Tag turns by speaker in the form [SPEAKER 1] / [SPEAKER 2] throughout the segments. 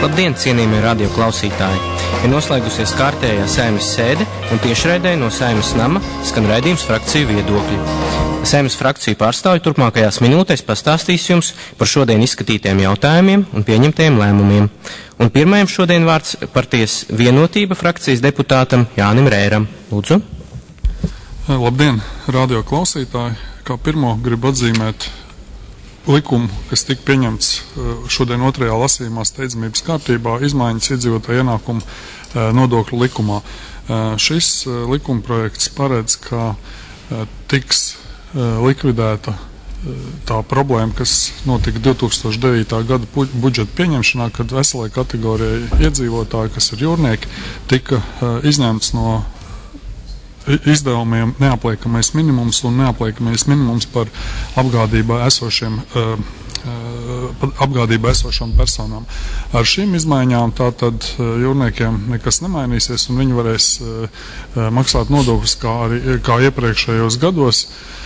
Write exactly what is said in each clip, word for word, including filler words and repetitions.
[SPEAKER 1] Labdien, cienījamie radio klausītāji! Ir noslēgusies kārtējā Saeimas sēde un tiešraidē no Saeimas nama skan raidījums Frakciju viedokļi. Saeimas frakciju pārstāvji turpmākajās minūtēs pastāstīs jums par šodien izskatītiem jautājumiem un pieņemtajiem lēmumiem. Un pirmajam šodien vārds Partijas Vienotība frakcijas deputātam Jānim Rēram. Lūdzu.
[SPEAKER 2] Labdien, radio klausītāji! Kā pirmo gribu atzīmēt likumu, kas tika pieņemts šodien otrajā lasījumā steidzamības kārtībā, izmaiņas iedzīvotāju ienākumu nodokļu likumā. Šis likumprojekts paredz, ka tiks likvidēta tā problēma, kas notika divi tūkstoši devītā gada budžeta pieņemšanā, kad veselai kategorijai iedzīvotāji, kas ir jūrnieki, tika izņemts no izdevumiem neapliekamais minimums un neapliekamais minimums par apgādībā esošiem, apgādībā esošām personām. Ar šīm izmaiņām tātad jūrniekiem nekas nemainīsies un viņi varēs maksāt nodokļus kā, arī, kā iepriekšējos gados,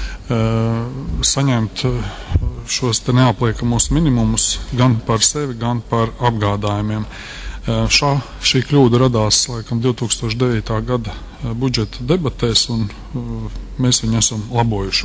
[SPEAKER 2] saņemt šos te neapliekamos minimumus gan par sevi, gan par apgādājumiem. Šā, šī kļūda radās, laikam, divi tūkstoši devītā gada budžeta debatēs, un mēs viņu esam labojuši.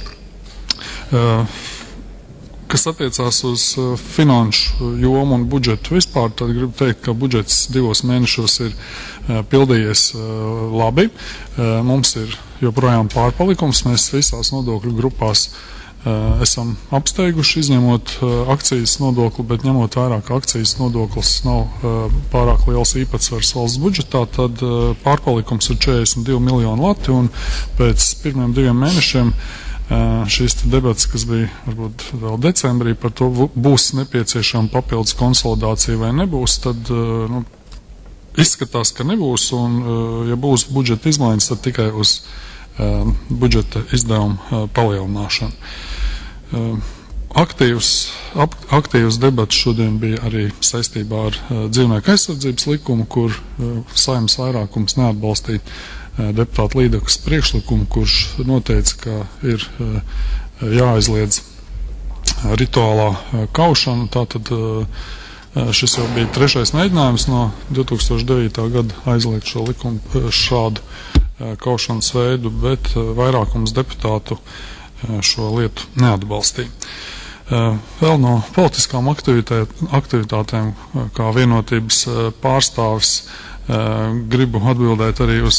[SPEAKER 2] Kas attiecās uz finanšu jomu un budžetu vispār, tad gribu teikt, ka budžets divos mēnešos ir pildījies labi. Mums ir joprojām pārpalikums, mēs visās nodokļu grupās esam apsteiguši, izņemot akcijas nodokli, bet ņemot vērā, ka akcijas nodoklis nav pārāk liels īpatsvars valsts budžetā, tad pārpalikums ir četrdesmit divi miljoni lati, un pēc pirmiem diviem mēnešiem šīs debats, kas bija varbūt vēl decembrī, par to būs nepieciešama papildus konsolidācija vai nebūs, tad nu, izskatās, ka nebūs, un ja būs budžeta izmaiņas, tad tikai uz budžeta izdevumu palielināšanu. Aktīvs, ap, aktīvs debats šodien bija arī saistībā ar dzīvnieku aizsardzības likumu, kur Saeimas vairākums neatbalstīja deputāta Līdakas priekšlikumu, kurš noteica, ka ir jāaizliedz rituālā kaušana. Tātad šis jau bija trešais mēģinājums no divi tūkstoši devītā gada aizliegt šo likumu, šādu kaušanas veidu, bet vairākums deputātu šo lietu neatbalstīja. Vēl no politiskām aktivitātēm, kā vienotības pārstāvis, gribu atbildēt arī uz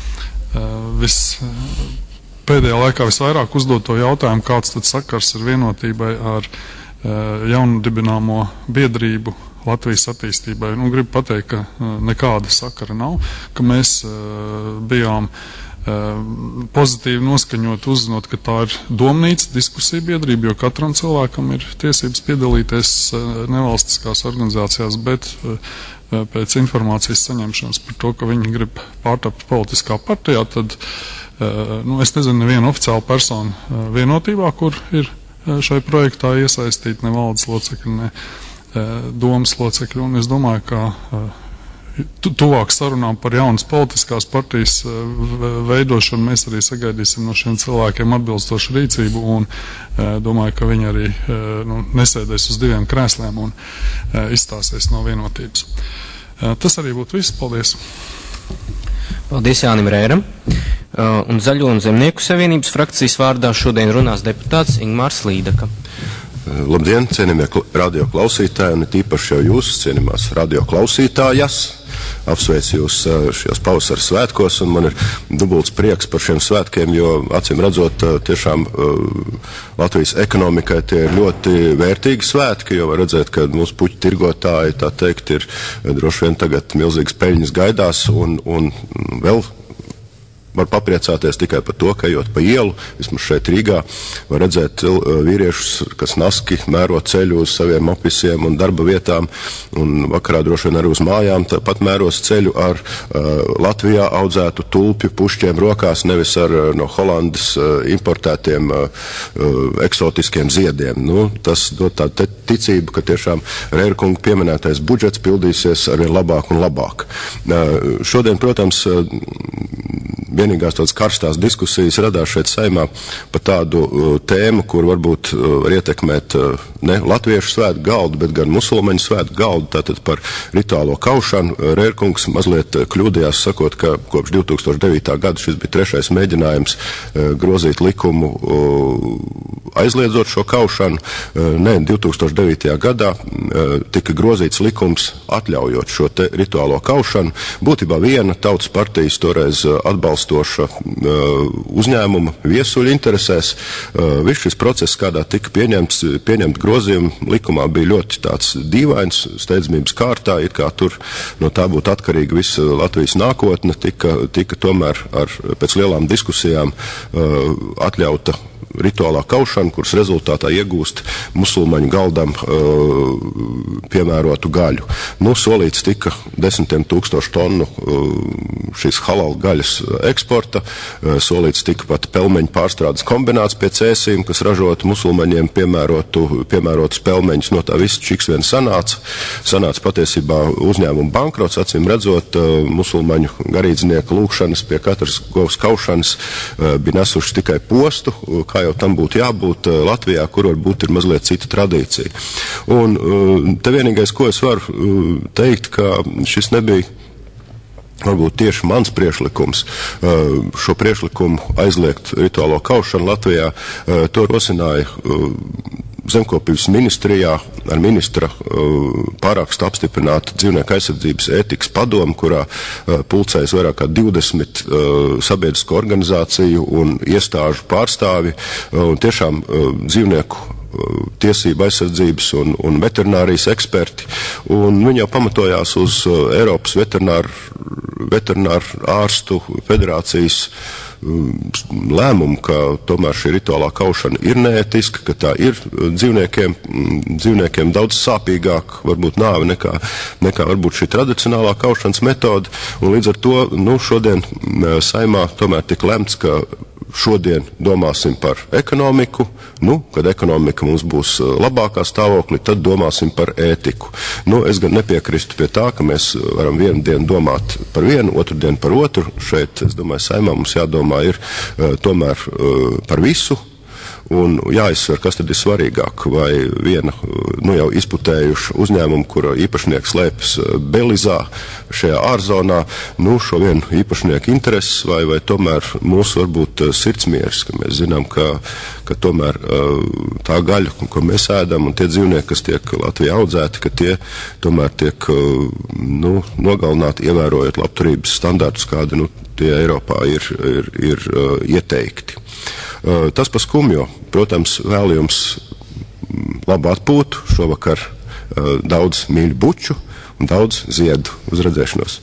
[SPEAKER 2] vis, pēdējā laikā visvairāk uzdoto jautājumu, kāds tad sakars ir vienotībai ar jaundibināmo biedrību Latvijas attīstībai. Nu, gribu pateikt, ka nekāda sakara nav, ka mēs bijām pozitīvi noskaņot, uzzinot, ka tā ir domnīca, diskusija biedrība, jo katram cilvēkam ir tiesības piedalīties nevalstiskās organizācijās, bet pēc informācijas saņemšanas par to, ka viņi grib pārtapt politiskā partijā, tad, nu, es nezinu, nevienu oficiālu personu vienotībā, kur ir šai projektā iesaistīti ne valdes locekļi, ne domas locekļi, un es domāju, ka tu, tuvāk sarunām par jaunas politiskās partijas veidošanu mēs arī sagaidīsim no šiem cilvēkiem atbilstošu rīcību, un domāju, ka viņi arī nu, nesēdēs uz diviem krēsliem un izstāsies no vienotības. Tas arī būtu viss. Paldies!
[SPEAKER 1] Paldies Jānim Rēram. Un Zaļo un Zemnieku savienības frakcijas vārdā šodien runās deputāts Ingmārs Līdaka.
[SPEAKER 3] Labdien, cienījamie radio klausītāji, un tīpaši jau jūs, cienījamās radio klausītājas. Apsveicu jūs šajos pavasara svētkos, un man ir dubults prieks par šiem svētkiem, jo, acīm redzot, tiešām Latvijas ekonomikai tie ir ļoti vērtīgi svētki, jo var redzēt, ka mūsu puķu tirgotāji, tā teikt, ir droši vien tagad milzīgas peļņas gaidās, un, un vēl var papriecāties tikai par to, ka ejot pa ielu, vismaz šeit Rīgā, var redzēt vīriešus, kas naski mēro ceļu uz saviem opisiem un darba vietām, un vakarā droši vien arī uz mājām, tāpat mēros ceļu ar uh, Latvijā audzētu tulpju pušķiem rokās, nevis ar uh, no Holandas uh, importētiem uh, uh, eksotiskiem ziediem. Nu, tas dod tādu ticību, ka tiešām Rērkunga pieminētais budžets pildīsies arvien labāk un labāk. Uh, šodien, protams, uh, vienīgās tādas karstās diskusijas radās šeit Saeimā par tādu uh, tēmu, kur varbūt uh, var ietekmēt uh, ne latviešu svētu galdu, bet gan musulmaņu svētu galdu, tātad par rituālo kaušanu. Rērkungs mazliet kļūdījās, sakot, ka kopš divi tūkstoši devītā gada šis bija trešais mēģinājums grozīt likumu aizliedzot šo kaušanu. Nē, divi tūkstoši devītajā gadā tika grozīts likums atļaujot šo te rituālo kaušanu. Būtībā viena tautas partijas toreiz atbalstoša uzņēmuma viesuļu interesēs. Viss šis process, kādā tika pieņemts, pieņemt grozījumi likumā, bija ļoti tāds dīvains, steidzamības kārtā, it kā tur no tā būtu atkarīga visa Latvijas nākotne, tika, tika tomēr ar pēc lielām diskusijām atļauta rituālā kaušana, kuras rezultātā iegūst musulmaņu galdam uh, piemērotu gaļu. Nu, solīts tika desmitiem tūkstošu tonu uh, šīs halal gaļas eksporta, uh, solīts tika pat pelmeņu pārstrādes kombināts pie cēsīm, kas ražotu musulmaņiem piemērotu, piemērotus pelmeņus. No tā viss čiks vien sanāca. Sanāca patiesībā uzņēmuma bankrots, acīm redzot, uh, musulmaņu garīdznieku lūkšanas pie katras govs kaušanas uh, bija nesuši tikai postu, uh, kā jau tam būtu jābūt Latvijā, kur varbūt ir mazliet cita tradīcija. Un te vienīgais, ko es varu teikt, ka šis nebija varbūt tieši mans priešlikums, šo priešlikumu aizliegt rituālo kaušanu Latvijā, to rosināja Zemkopības ministrijā ar ministra uh, pārākstu apstiprināta dzīvnieku aizsardzības ētikas padoma, kurā uh, pulcējas vairāk kā divdesmit uh, sabiedrisko organizāciju un iestāžu pārstāvi, uh, un tiešām uh, dzīvnieku uh, tiesību aizsardzības un, un veterinārijas eksperti, un viņi jau pamatojās uz uh, Eiropas veterināru, veterināru ārstu federācijas lēmumu, ka tomēr šī rituālā kaušana ir neētiska, ka tā ir dzīvniekiem, dzīvniekiem daudz sāpīgāk, varbūt nāve nekā, nekā varbūt šī tradicionālā kaušanas metode, un līdz ar to, nu, šodien Saimā tomēr tika lemts, ka šodien domāsim par ekonomiku, nu, kad ekonomika mums būs labākā stāvoklī, tad domāsim par ētiku. Nu, es gan nepiekristu pie tā, ka mēs varam vienu dienu domāt par vienu, otru dienu par otru. Šeit, es domāju, Saimā mums jādomā ir uh, tomēr uh, par visu. Un jāizsver, kas tad ir svarīgāk, vai viena, nu jau izputējuša uzņēmuma, kura īpašnieks slēpjas Belizā, šajā ārzonā, nu šo vienu īpašnieku intereses, vai, vai tomēr mūsu varbūt sirdsmieris, ka mēs zinām, ka, ka tomēr tā gaļa, ko mēs ēdam, un tie dzīvnieki, kas tiek Latvijā audzēti, ka tie tomēr tiek, nu, nogalināti, ievērojot labturības standārtus, kādi, nu, tie Eiropā ir, ir, ir ieteikti. Tas pa skumjo. Protams, vēl jums labu atpūtu, šovakar daudz mīļu buču un daudz ziedu. Uz redzēšanos.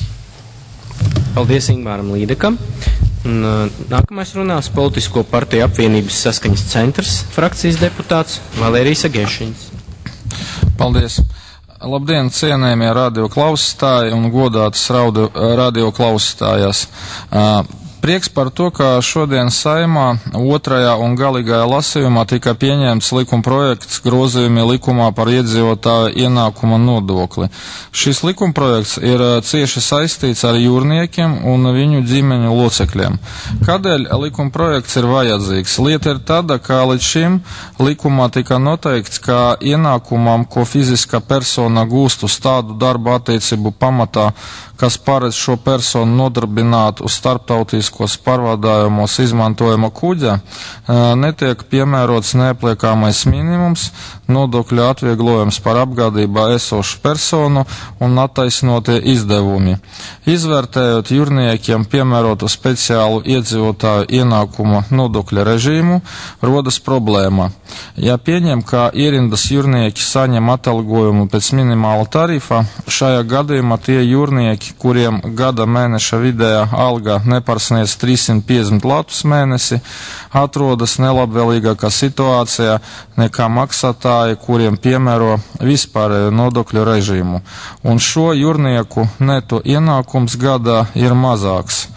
[SPEAKER 1] Paldies Ingmāram Līdekam. Un, nākamais runās Politisko partiju apvienības saskaņas centrs, frakcijas deputāts Valērijas Agēšiņs.
[SPEAKER 4] Paldies. Labdien, cienējamie radio klausītāji un godātas radio klausītājas. Prieks par to, ka šodien Saimā otrajā un galīgajā lasījumā tika pieņemts likuma projekts grozījumi likumā par iedzīvotāju ienākuma nodokli. Šis likuma projekts ir cieši saistīts ar jūrniekiem un viņu ģimeņu locekļiem. Kādēļ likuma projekts ir vajadzīgs? Lieta ir tāda, ka līdz šim likumā tika noteikts, ka ienākumam, ko fiziska persona gūst uz tādu darba attiecību pamatā, kas paredz šo personu nodarbināt uz starptautiskos pārvadājumos izmantojama kuģa, netiek piemērots neapliekāmais minimums, nodokļu atvieglojums par apgādībā esošu personu un attaisnotie izdevumi. Izvērtējot jūrniekiem piemērotu speciālu iedzīvotāju ienākuma nodokļa režīmu, rodas problēma. Ja pieņem, ka ierindas jūrnieki saņem atalgojumu pēc minimāla tarifa, šajā gadījumā tie jūrnieki, kuriem gada mēneša vidējā alga nepārsniedz trīssimt piecdesmit latus mēnesi, atrodas nelabvēlīgākā situācijā nekā maksātāji, kuriem piemēro vispārējo nodokļu režīmu. Un šo jūrnieku neto ienākums gadā ir mazāks.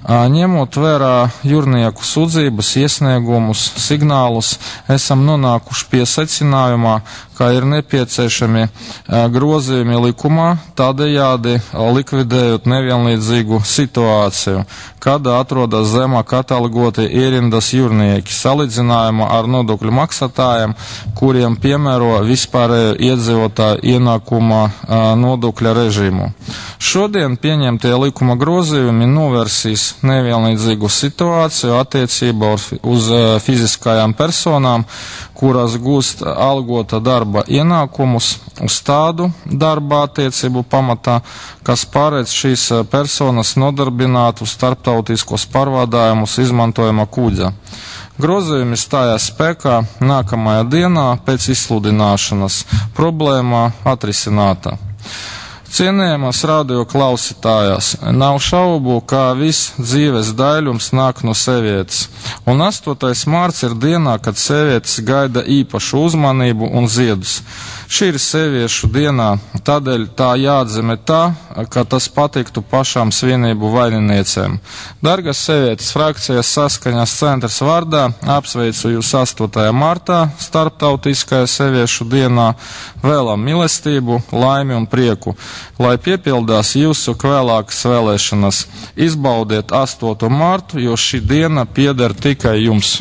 [SPEAKER 4] Ņemot vērā jūrnieku sūdzības, iesniegumus, signālus, esam nonākuši pie secinājumā, ka ir nepieciešami grozījumi likumā, tādējādi likvidējot nevienlīdzīgu situāciju, kad atrodas zemāk atalgoti ierindas jūrnieki, salīdzinājumā ar nodokļu maksātājiem, kuriem piemēro vispārējo iedzīvotāju ienākuma nodokļa režīmu. Šodien pieņemtie likuma grozījumi novērsīs nevienlīdzīgu situāciju attiecībā uz fiziskajām personām, kuras gūst algota darba ienākumus uz tādu darba attiecību pamatā, kas paredz šīs personas nodarbināt uz starptautiskos pārvadājumus izmantojama kuģa. Grozījumi stājās spēkā nākamajā dienā pēc izsludināšanas. Problēma atrisināta. Cienējamas radio klausītājas, nav šaubu, ka viss dzīves daļums nāk no sievietes, un astotais mārts ir dienā, kad sievietes gaida īpašu uzmanību un ziedus. Šī ir sieviešu dienā, tādēļ tā jāatzīmē tā, ka tas patiktu pašām svinību vaininiecēm. Dargas sievietes, frakcijas saskaņas centrs vārdā apsveicu jūs astotajā martā, starptautiskajā sieviešu dienā, vēlam mīlestību, laimi un prieku, lai piepildās jūsu vēlākas vēlēšanas. Izbaudiet astoto martu, jo šī diena pieder tikai jums.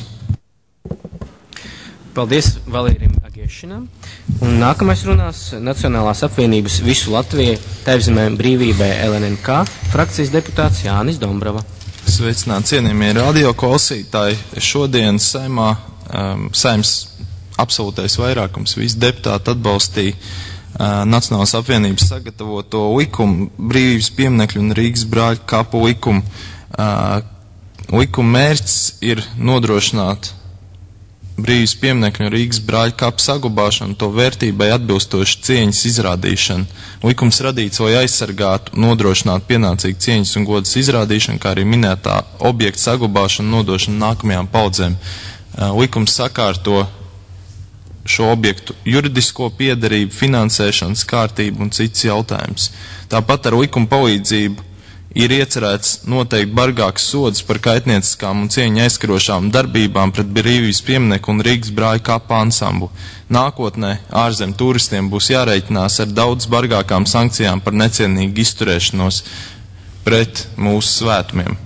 [SPEAKER 1] Paldies Valērim Agiešinam. Un nākamais runās Nacionālās apvienības Visu Latviju Tēvzemē brīvībai L N N K frakcijas deputāts Jānis Dombrava.
[SPEAKER 5] Sveicināt cienījamie radio klausītāji. Šodien saimā um, saims absolūtais vairākums visi deputāti atbalstīja uh, Nacionālās apvienības sagatavoto likumu, brīvības pieminekļu un Rīgas brāļu kapu likumu. Uh, likuma mērķis ir nodrošināt brīvības pieminekļu un Rīgas brāļu kapu saglabāšanu, to vērtībai atbilstoši cieņas izrādīšanu. Likums radīts, lai aizsargātu, nodrošinātu pienācīgu cieņas un godas izrādīšanu, kā arī minētā objekta saglabāšanu, nodošanu nākamajām paudzēm. Likums sakārto šo objektu juridisko piederību, finansēšanas kārtību un cits jautājums. Tāpat ar likuma palīdzību ir iecerēts noteikt bargāks sods par kaitnieciskām un cieņu aizskarošām darbībām pret brīvības piemineku un Rīgas brāļu kapu ansamblu. Nākotnē ārzem turistiem būs jāreikinās ar daudz bargākām sankcijām par necienīgu izturēšanos pret mūsu svētumiem.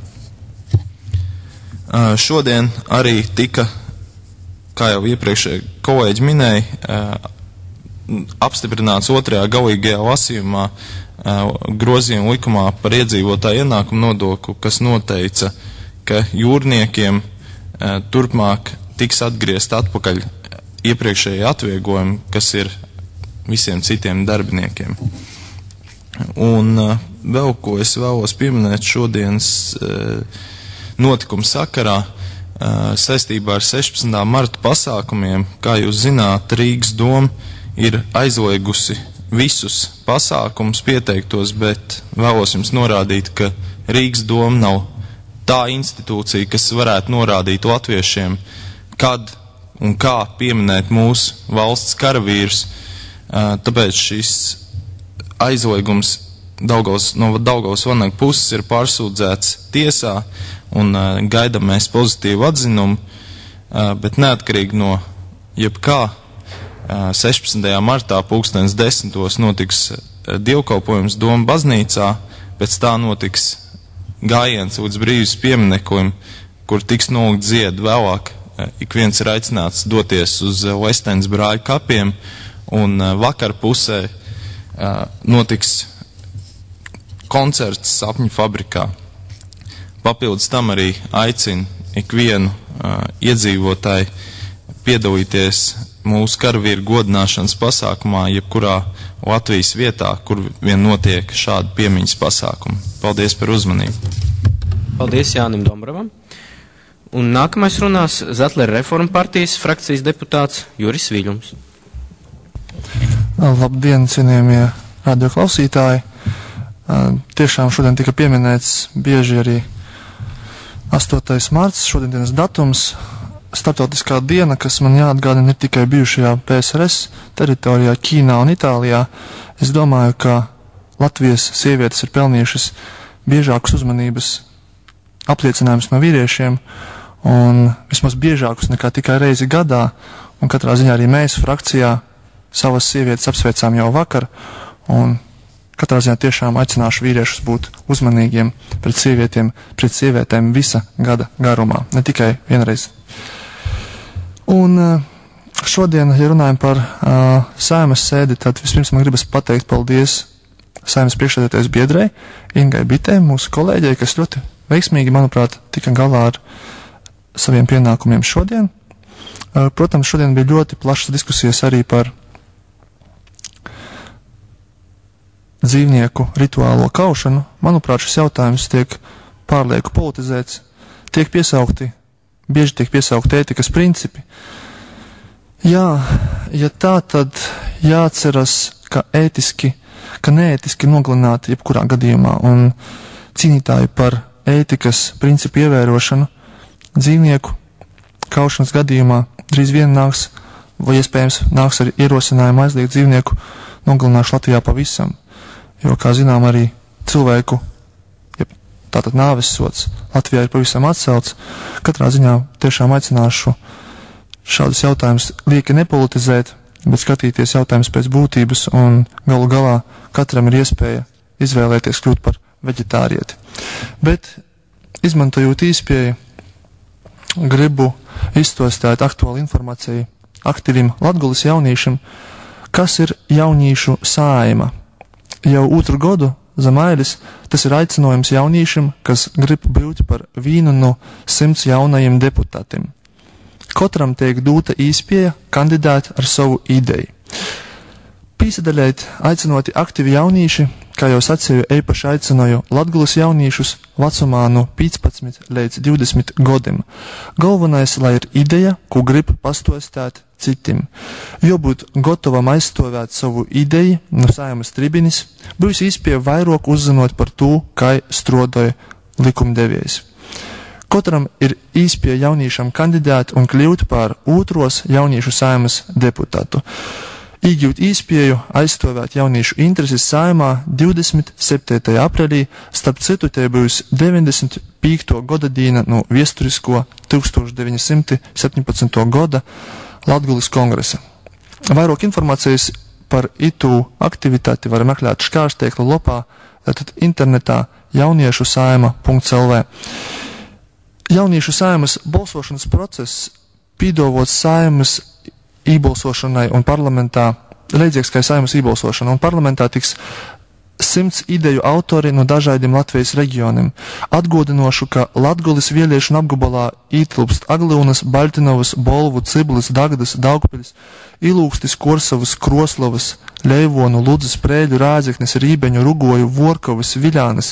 [SPEAKER 5] Šodien arī tika, kā jau iepriekšēji kolēģi minēja, apstiprināts otrajā galīgajā lasījumā grozījuma likumā par iedzīvotāju ienākumu nodokli, kas noteica, ka jūrniekiem turpmāk tiks atgriezt atpakaļ iepriekšēji atvieglojumi, kas ir visiem citiem darbiniekiem. Un vēl ko es vēlos pieminēt šodienas notikuma sakarā saistībā ar sešpadsmitā marta pasākumiem. Kā jūs zināt, Rīgas doma ir aizliegusi visus pasākumus pieteiktos, bet vēlos jums norādīt, ka Rīgas doma nav tā institūcija, kas varētu norādīt latviešiem, kad un kā pieminēt mūsu valsts karavīrus. Tāpēc šis aizliegums Daugavas, no Daugavas vanaga puses ir pārsūdzēts tiesā un gaidām mēs pozitīvu atzinumu, bet neatkarīgi no jebkā sešpadsmitajā martā pulkstens desmitos notiks dievkalpojums Doma baznīcā, pēc tā notiks gājiens līdz brīvības piemineklim, kur tiks nolikt ziedi. Vēlāk ik viens ir aicināts doties uz Lestenes brāļu kapiem, un vakar pusē notiks koncerts Sapņu fabrikā. Papildus tam arī aicina ikvienu iedzīvotāju piedalīties mūsu karavīru godināšanas pasākumā, jebkurā Latvijas vietā, kur vien notiek šādi piemiņas pasākumi. Paldies par uzmanību.
[SPEAKER 1] Paldies Jānim Dombravam. Un nākamais runās Zetlera Reforma partijas frakcijas deputāts Juris Viļums.
[SPEAKER 6] Labdien, cienījamie radioklausītāji. Tiešām šodien tika pieminēts bieži arī astotais marts, šodienas datums. Startautiskā diena, kas man jāatgādina, ir tikai bijušajā P S R S teritorijā, Ķīnā un Itālijā. Es domāju, ka Latvijas sievietes ir pelnījušas biežākas uzmanības apliecinājumus no vīriešiem, un vismaz biežākus nekā tikai reizi gadā, un katrā ziņā arī mēs frakcijā savas sievietes apsveicām jau vakar, un katrā ziņā tiešām aicināšu vīriešus būt uzmanīgiem pret sievietiem, pret sievietēm visa gada garumā, ne tikai vienreiz. Un šodien, ja runājam par uh, Saeimas sēdi, tad vispirms man gribas pateikt paldies Saeimas priekšsēdētājas biedrei Ingai Bitei, mūsu kolēģei, kas ļoti veiksmīgi, manuprāt, tika galā ar saviem pienākumiem šodien. Uh, protams, šodien bija ļoti plašas diskusijas arī par dzīvnieku rituālo kaušanu. Manuprāt, šis jautājums tiek pārlieku politizēts, tiek piesaukti, bieži tiek piesaukti ētikas principi. Jā, ja tā, tad jāatceras, ka ētiski, ka neētiski nogalināt jebkurā gadījumā, un cīnītāji par ētikas principu ievērošanu dzīvnieku kaušanas gadījumā drīz vien nāks, vai iespējams nāks ar ierosinājumu aizliegt dzīvnieku nogalināšu Latvijā pavisam, jo, kā zinām, arī cilvēku, ja tātad nāves sods Latvijā ir pavisam atcelts. Katrā ziņā tiešām aicināšu šādus jautājumus lieki nepolitizēt, bet skatīties jautājumus pēc būtības, un galu galā katram ir iespēja izvēlēties kļūt par veģetārieti. Bet, izmantojot īspēju, gribu izstostāt aktuālu informāciju aktīvim Latgulis jauniešiem, kas ir jauniešu saeima. Jau otru gadu Zemailis, tas ir aicinājums jauniešiem, kas grib būt par vienu no simts jaunajiem deputātiem. Katram tiek dota īspēja kandidēt ar savu ideju. Pīsadaļēt aicinoti aktīvi jaunieši, kā jau sacīju, īpaši aicināju Latgulis jauniešus vecumā no piecpadsmit līdz divdesmit gadiem. Galvenais, lai ir ideja, ko grib pastostāt citiem. Jābūt gatavam aizstāvēt savu ideju no Saeimas tribunes, būs īspēja vairāk uzzinot par to, kā strādāja likumdevējs. Katram ir īspēja jauniešam kandidēt un kļūt par otros jauniešu Saeimas deputātu. Iegūt īspēju aizstāvēt jauniešu intereses Saeimā divdesmit septītajā aprīlī, starp citu te būs deviņdesmit piekto gada diena no viesturisko tūkstoš deviņi simti septiņpadsmito gada Latgulis kongresa. Vairāk informācijas par itu aktivitāti var meklēt škārsteikla lopā, tātad internetā jauniešu saima punkts el vē. Jauniešu Saeimas balsošanas process pīdovots Saeimas ībalsošanai un parlamentā, līdzīgs kā Saeimas ībalsošana, un parlamentā tiks simts ideju autori no dažādiem Latvijas reģioniem. Atgādinošu, ka Latgulis vieliešana apgabalā ietilpst Aglyunas, Baļtinovas, Bolvu, Ciblis, Dagdas, Daugpiļas, Ilūkstis, Korsavas, Kroslavas, Leivonu, Ludzas, Prēļu, Rāzeknes, Rībeņu, Rugoju, Vorkovas, Viļānas,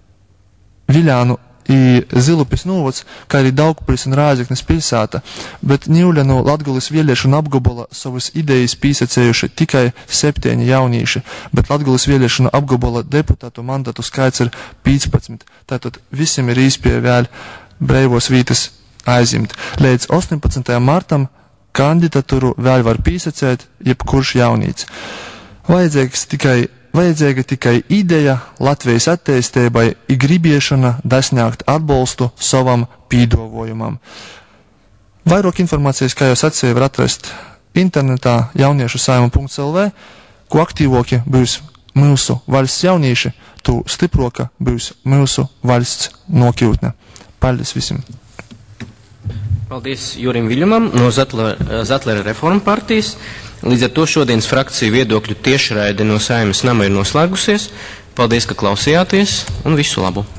[SPEAKER 6] Viļānu i Zilupis novads, kā arī Daugpiļas un Rāzeknes pilsēta, bet Ņūļa no Latgulis vieliešana apgabala savas idejas pīsacējuši tikai septiņi jaunieši, bet Latgulis vieliešana apgabala deputātu mandatu skaits ir piecpadsmit, tātad visiem ir īspēja vēl breivos vītas aizimt. Līdz astoņpadsmitajam martam kandidatūru vēl var pīsacēt jebkurš jaunīts. Vajadzīgs tikai Vajadzīga tikai ideja Latvijas attīstībai i gribiešana dasņākt atbalstu savam pīdovojumam. Vairāk informācijas, kā jau sacīju, var atrast internetā jauniešu saima punkts el vē, ko aktīvoki būs mūsu valsts jaunieši, tu stiproka būs mūsu valsts nokļūtne. Paldies visiem!
[SPEAKER 1] Paldies Jurim Viļņumam no Zatlera Reforma partijas. Līdz ar to šodienas frakciju viedokļu tiešraide no Saeimas nama ir noslēgusies. Paldies, ka klausījāties, un visu labu!